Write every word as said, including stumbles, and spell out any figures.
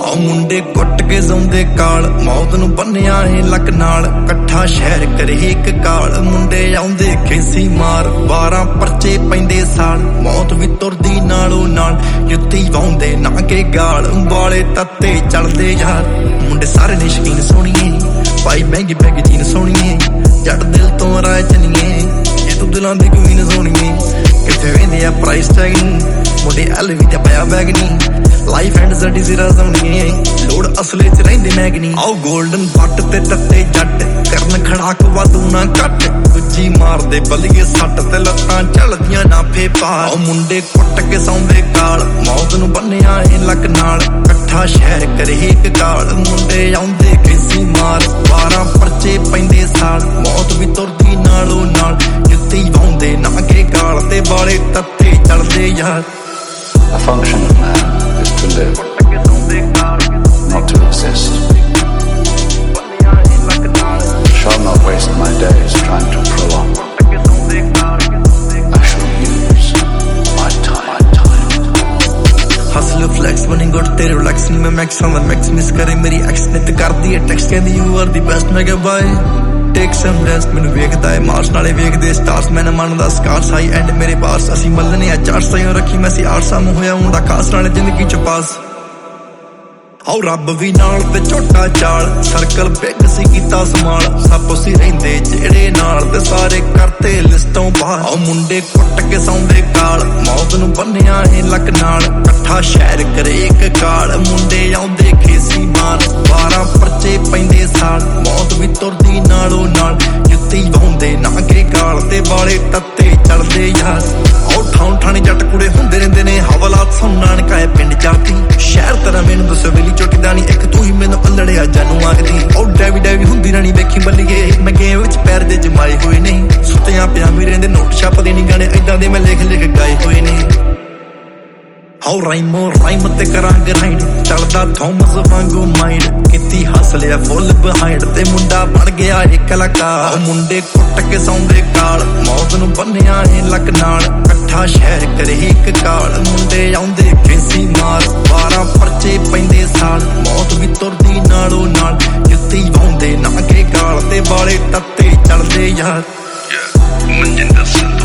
ਆ ਮੁੰਡੇ ਕੁੱਟ ਕੇ ਸੌਂਦੇ ਕਾਲ ਮੌਤ ਨੂੰ ਬੰਨਿਆ ਏ ਲੱਕ ਨਾਲ ਇਕੱਠਾ ਸ਼ਹਿਰ ਕਰੇ ਇੱਕ ਕਾਲ ਮੁੰਡੇ ਆਉਂਦੇ ਖੇਸੀ ਮਾਰ ਬਾਰਾਂ ਪਰਚੇ ਪੈਂਦੇ ਸਾਲ ਮੌਤ ਵੀ ਤੁਰਦੀ ਨਾਲੋਂ ਨਾਲ ਜੁੱਤੀ ਵਾਉਂਦੇ ਨਾ ਕੇ ਗਾਲ ਵਾਲੇ ਤੱਤੇ ਚੱਲਦੇ ਯਾਰ ਮੁੰਡੇ ਸਾਰੇ ਨੇ ਸ਼ਕੀਨ ਸੋਹਣੀਏ ਪਾਈ ਮਹਿੰਗੀ ਮਹਿੰਗੀ ਜੀਨ ਸੋਹਣੀਏ ਜੱਟ ਦਿਲ ਤੋਂ ਰਾਏ ਚਨੀਏ ਇਹ ਤੂੰ ਦਿਲਾਂ ਦੀ ਕੁਈਨ ਸੋਹਣੀਏ ਕਿੱਥੇ ਵੇਂਦੇ ਆ ਪ੍ਰਾਈਸ ਟੈਗ ਮੁੰਡੇ ਐਲਵੀ ਤੇ ਪਿਆ ਬੈਗ ਨਹੀਂ ਲਾਈਫ ਐਂਡ ਸਾਡੀ ਜ਼ਰਾ ਸੋਹਣੀਏ ਲੋੜ ਅਸਲੇ ਚ ਰਹਿੰਦੇ ਮੈਗਨੀ ਆਓ ਗੋਲਡਨ ਪੱਟ ਤੇ ਤੱਤੇ ਜੱਟ ਕਰਨ ਖੜਾਕ ਵਾਧੂ ਨਾ ਘੱਟ ਗੁੱਜੀ ਮਾਰਦੇ ਬਲੀਏ ਸੱਟ ਤੇ ਲੱਤਾਂ ਚੱਲਦੀਆਂ ਨਾ ਫੇ ਪਾਰ ਆਓ ਮੁੰਡੇ ਕੁੱਟ ਕੇ ਸੌਂਦੇ ਕਾਲ ਮੌਤ ਨੂੰ ਬੰਨਿਆ ਏ ਲੱਕ ਨਾਲ ਇਕੱਠਾ ਸ਼ਹਿਰ ਕਰੇ ਇੱਕ ਕਾਲ ਮੁੰਡੇ ਆਉਂਦੇ ਖੇਸੀ ਮਾਰ ਬਾਰਾਂ ਪਰਚੇ ਪੈਂਦੇ ਸਾਲ ਮੌਤ ਵੀ ਤੁਰਦੀ ਨਾਲੋਂ ਨਾਲ ਜੁੱਤੀ ਵਾਉਂਦੇ ਨਾ ਕੇ ਗਾਲ ਤੇ ਵਾਲੇ ਤੱਤੇ ਚੱਲਦੇ ਯਾਰ The function of man is to live, not to exist. Shall not waste my days trying to prolong. I shall use my time. My time. Hustle flex, running good, तेरे relax नहीं मैं max on the max miss करे मेरी ex ने तो कर दी है text कहती you are the best मैं क्या bye. Take some rest ਮੈਨੂੰ ਵੇਖਦਾ ਏ ਮਾਰਸ ਨਾਲੇ ਵੇਖਦੇ ਸਟਾਰਸ ਮੈਂ ਨਾ ਮੰਨਦਾ ਸਕਾਰਸ ਹਾਈ ਐਂਡ ਮੇਰੇ ਪਾਸ ਅਸੀਂ ਮੱਲਨੇ ਆ ਚਾਰ ਸਾਈਆਂ ਰੱਖੀ ਮੈਂ ਸੀ ਆਰਸਾ ਨੂੰ ਹੋਇਆ ਹੁੰਦਾ ਖਾਸ ਨਾਲੇ ਜ਼ਿੰਦਗੀ ਚ ਪਾਸ ਆਓ ਰੱਬ ਵੀ ਨਾਲ ਤੇ ਛੋਟਾ ਚਾਲ ਸਰਕਲ ਬਿੱਗ ਸੀ ਕੀਤਾ ਸਮਾਲ ਸਭ ਸੀ ਰਹਿੰਦੇ ਜਿਹੜੇ ਨਾਲ ਤੇ ਸਾਰੇ ਕਰਤੇ ਲਿਸਟੋਂ ਬਾਹਰ ਆਓ ਮੁੰਡੇ ਕੁੱਟ ਕੇ ਸੌਂਦੇ ਕਾਲ ਮੌਤ ਨੂੰ ਬੰਨਿਆ ਏ ਲੱਕ ਨਾਲ ਇਕੱਠਾ ਸ਼ਹਿਰ ਕਰੇ ਇੱਕ ਕਾਲ ਮੁੰਡੇ ਆਉਂਦੇ ਖੇਸੀ ਮਾਰ ਬਾਰਾਂ ਪਰਚੇ ਪੈਂਦੇ ਸਾਲ ਮੌਤ ਵੀ ਤੁਰਦੀ ਨਾਲੋਂ ਨਾਲ ਜੁੱਤੀ ਵਾਉਂਦੇ ਨਾ ਕੇ ਗਾਲ ਤੇ ਵਾਲੇ ਤੱਤੇ ਚੱਲਦੇ ਯਾਰ ਆਓ ਠਾਉਂ ਠਾਣੇ ਜੱਟ ਕੁੜੇ ਹੁੰਦੇ ਰਹਿੰਦੇ ਨੇ ਹਵਾਲਾਤ ਸੁਣਨਾ ਨਕਾਏ ਪਿੰਡ ਚਾਤੀ ਸ਼ਹਿਰ ਤਰ੍ਹਾਂ ਮੈਨੂੰ ਦੱਸੋ ਵੇਲੀ ਚੁੱਕਦਾ ਨਹੀਂ ਇੱਕ ਤੂੰ ਹੀ ਮੈਨੂੰ ਅਲੜਿਆ ਜਾਨੂੰ ਆਖਦੀ ਉਹ ਡੈਵੀ ਡੈਵੀ ਹੁੰਦੀ ਰਾਣੀ ਵੇਖੀ ਬੱਲੀਏ ਮੈਂ ਗੇਮ ਵਿੱਚ ਪੈਰ ਦੇ ਜਮਾਏ ਹੋਏ ਨੇ ਸੁੱਤਿਆਂ ਪਿਆ ਮੇਰੇ ਦੇ ਨੋਟ ਛਾਪਦੇ ਨਹੀਂ ਗਾਣੇ ਏਦਾਂ ਦੇ ਮੈਂ ਲਿਖ ਲਿਖ ਗਾਏ ਹੋਏ ਨੇ ਹਾਉ ਰਾਈਮੋ ਰਾਈਮ ਤੇ ਕਰਾਂ ਗਰਾਈਂਡ ਚੱਲਦਾ ਥੋਮਸ ਵਾਂਗੂ ਮਾਈਂਡ ਕਿਤੀ ਹੱਸ ਲਿਆ ਫੁੱਲ ਬਿਹਾਈਂਡ ਤੇ ਮੁੰਡਾ ਬਣ ਗਿਆ ਇੱਕ ਕਲਾਕਾਰ ਮੁੰਡੇ ਕੁੱਟ ਕੇ ਸੌਂਦੇ ਕਾਲ ਮੌਤ ਨੂੰ ਬੰਨਿਆ ਏ ਲੱਕ ਨਾਲ ਇਕੱਠਾ ਸ਼ਹਿਰ ਕਰੇ ਇੱਕ ਕਾਲ ਮੁੰਡੇ ਆਉਂਦੇ ਖੇਸੀ ਮਾਰ ਬਾਰਾਂ ਪਰਚੇ ਪੈਂਦੇ ਸਾਲ ਮੌਤ ਵੀ ਤੁਰਦੀ ਨਾਲੋਂ ਨਾਲ ਜੁੱਤੀ ਵਾਉਂਦੇ ਨਾ ਕੇ ਗਾਲ ਤੇ ਵਾਲੇ ਤੱਤੇ ਚੱਲਦੇ ਯਾਰ ਮਨਜਿੰਦਰ ਸਿੰਘ